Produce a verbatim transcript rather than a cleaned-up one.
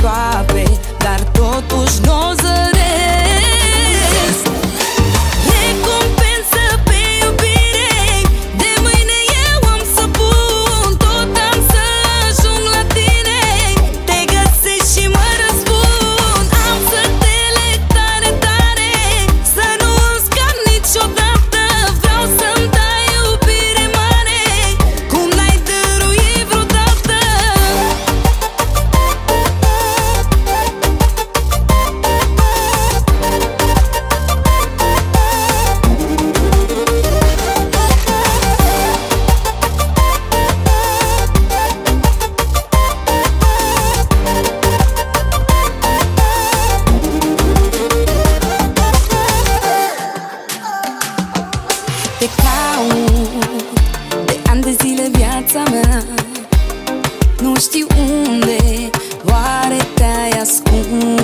aproape, dar totuși n-o zăresc. Recompensă pe iubire, de mâine eu am să pun. Tot am să ajung la tine, te găsesc și mă răspund. Am să te leg tare, tare, să nu-mi scap niciodată. Vreau să-mi dai iubire mare, cum n-ai dăruit vreodată. Te caut de ani de zile, viața mea, nu știu unde, oare te-ai ascuns?